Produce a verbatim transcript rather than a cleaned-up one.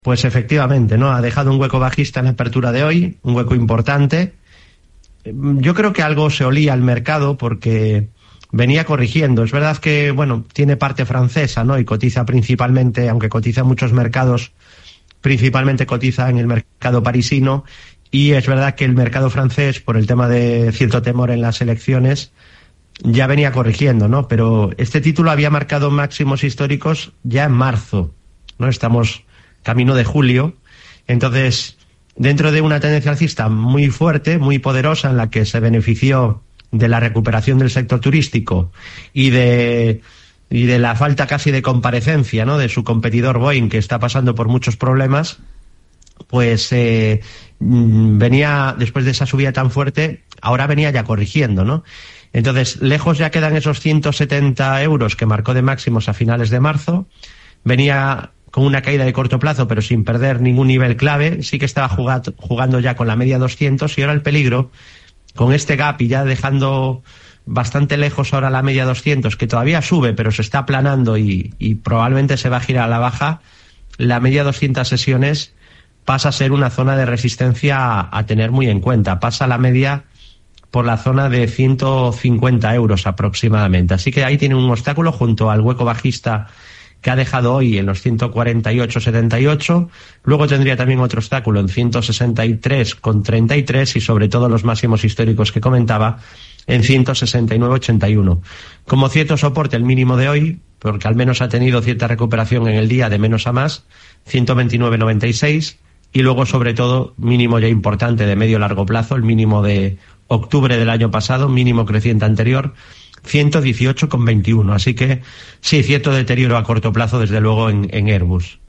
Pues efectivamente, ¿no? Ha dejado un hueco bajista en la apertura de hoy, un hueco importante. Yo creo que algo se olía al mercado porque venía corrigiendo. Es verdad que, bueno, tiene parte francesa, ¿no? Y cotiza principalmente, aunque cotiza en muchos mercados, principalmente cotiza en el mercado parisino. Y es verdad que el mercado francés, por el tema de cierto temor en las elecciones, ya venía corrigiendo, ¿no? Pero este título había marcado máximos históricos ya en marzo, ¿no? Estamos camino de julio. Entonces, dentro de una tendencia alcista muy fuerte, muy poderosa, en la que se benefició de la recuperación del sector turístico y de y de la falta casi de comparecencia, ¿no?, de su competidor Boeing, que está pasando por muchos problemas, pues eh, venía, después de esa subida tan fuerte, ahora venía ya corrigiendo, ¿no? Entonces, lejos ya quedan esos ciento setenta euros que marcó de máximos a finales de marzo. Venía con una caída de corto plazo, pero sin perder ningún nivel clave. Sí que estaba jugando, jugando ya con la media doscientos, y ahora el peligro, con este gap y ya dejando bastante lejos ahora la media doscientos, que todavía sube, pero se está aplanando y, y probablemente se va a girar a la baja, la media doscientas sesiones pasa a ser una zona de resistencia a, a tener muy en cuenta. Pasa la media por la zona de ciento cincuenta euros aproximadamente. Así que ahí tiene un obstáculo junto al hueco bajista que ha dejado hoy en los ciento cuarenta y ocho coma setenta y ocho. Luego tendría también otro obstáculo en ciento sesenta y tres coma treinta y tres y sobre todo los máximos históricos que comentaba en ciento sesenta y nueve coma ochenta y uno. Como cierto soporte el mínimo de hoy, porque al menos ha tenido cierta recuperación en el día de menos a más, ciento veintinueve coma noventa y seis, y luego sobre todo mínimo ya importante de medio largo plazo, el mínimo de octubre del año pasado, mínimo creciente anterior, ciento dieciocho coma veintiuno. Así que sí, cierto deterioro a corto plazo desde luego en, en Airbus.